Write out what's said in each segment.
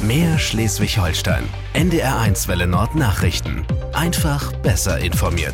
Mehr Schleswig-Holstein. NDR1 Welle Nord Nachrichten. Einfach besser informiert.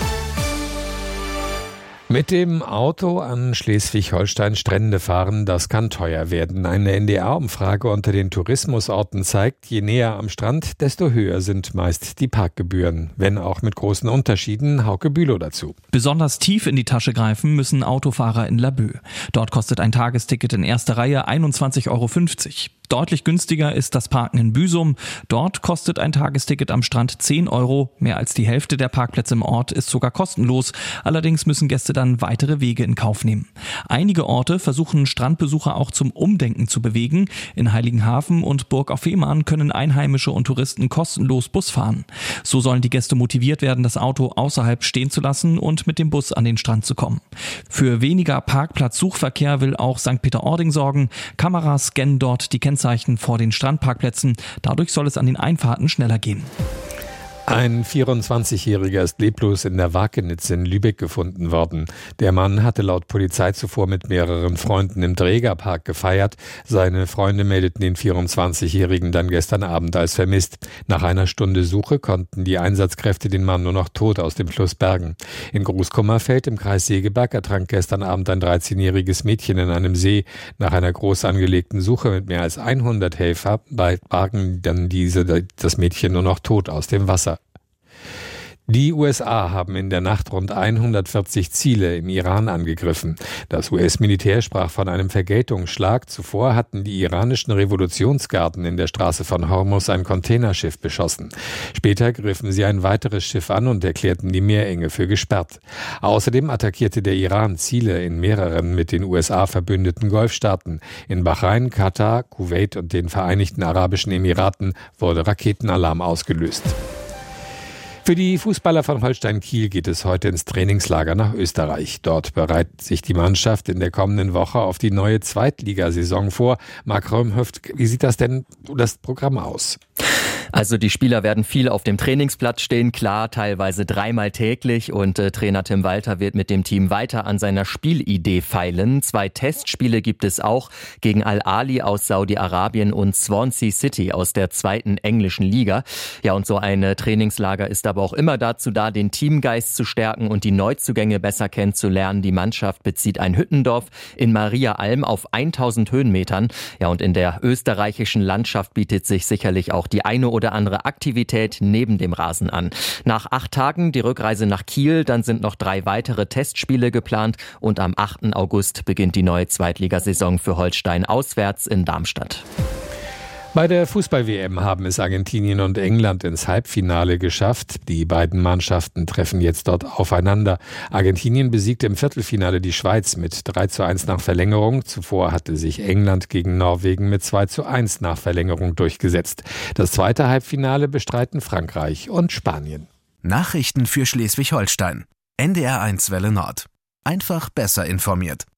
Mit dem Auto an Schleswig-Holstein-Strände fahren, das kann teuer werden. Eine NDR-Umfrage unter den Tourismusorten zeigt, je näher am Strand, desto höher sind meist die Parkgebühren. Wenn auch mit großen Unterschieden. Hauke Bülow dazu. Besonders tief in die Tasche greifen müssen Autofahrer in Laboe. Dort kostet ein Tagesticket in erster Reihe 21,50 €. Deutlich günstiger ist das Parken in Büsum. Dort kostet ein Tagesticket am Strand 10 €. Mehr als die Hälfte der Parkplätze im Ort ist sogar kostenlos. Allerdings müssen Gäste dann weitere Wege in Kauf nehmen. Einige Orte versuchen Strandbesucher auch zum Umdenken zu bewegen. In Heiligenhafen und Burg auf Fehmarn können Einheimische und Touristen kostenlos Bus fahren. So sollen die Gäste motiviert werden, das Auto außerhalb stehen zu lassen und mit dem Bus an den Strand zu kommen. Für weniger Parkplatzsuchverkehr will auch St. Peter-Ording sorgen. Kameras scannen dort die Kennzeichen vor den Strandparkplätzen. Dadurch soll es an den Einfahrten schneller gehen. Ein 24-Jähriger ist leblos in der Wakenitz in Lübeck gefunden worden. Der Mann hatte laut Polizei zuvor mit mehreren Freunden im Trägerpark gefeiert. Seine Freunde meldeten den 24-Jährigen dann gestern Abend als vermisst. Nach einer Stunde Suche konnten die Einsatzkräfte den Mann nur noch tot aus dem Fluss bergen. In Großkummerfeld im Kreis Segeberg ertrank gestern Abend ein 13-jähriges Mädchen in einem See. Nach einer groß angelegten Suche mit mehr als 100 Helfer bargen dann das Mädchen nur noch tot aus dem Wasser. Die USA haben in der Nacht rund 140 Ziele im Iran angegriffen. Das US-Militär sprach von einem Vergeltungsschlag. Zuvor hatten die iranischen Revolutionsgarden in der Straße von Hormuz ein Containerschiff beschossen. Später griffen sie ein weiteres Schiff an und erklärten die Meerenge für gesperrt. Außerdem attackierte der Iran Ziele in mehreren mit den USA verbündeten Golfstaaten. In Bahrain, Katar, Kuwait und den Vereinigten Arabischen Emiraten wurde Raketenalarm ausgelöst. Für die Fußballer von Holstein Kiel geht es heute ins Trainingslager nach Österreich. Dort bereitet sich die Mannschaft in der kommenden Woche auf die neue Zweitligasaison vor. Marc Römhöft, wie sieht das Programm aus? Also die Spieler werden viel auf dem Trainingsplatz stehen, klar, teilweise 3-mal täglich und Trainer Tim Walter wird mit dem Team weiter an seiner Spielidee feilen. 2 Testspiele gibt es auch gegen Al-Ahly aus Saudi-Arabien und Swansea City aus der 2. englischen Liga. Ja, und so ein Trainingslager ist aber auch immer dazu da, den Teamgeist zu stärken und die Neuzugänge besser kennenzulernen. Die Mannschaft bezieht ein Hüttendorf in Mariaalm auf 1000 Höhenmetern. Ja, und in der österreichischen Landschaft bietet sich sicherlich auch die eine oder andere Aktivität neben dem Rasen an. Nach 8 Tagen die Rückreise nach Kiel, dann sind noch 3 weitere Testspiele geplant und am 8. August beginnt die neue Zweitligasaison für Holstein auswärts in Darmstadt. Bei der Fußball-WM haben es Argentinien und England ins Halbfinale geschafft. Die beiden Mannschaften treffen jetzt dort aufeinander. Argentinien besiegte im Viertelfinale die Schweiz mit 3:1 nach Verlängerung. Zuvor hatte sich England gegen Norwegen mit 2:1 nach Verlängerung durchgesetzt. Das zweite Halbfinale bestreiten Frankreich und Spanien. Nachrichten für Schleswig-Holstein. NDR1 Welle Nord. Einfach besser informiert.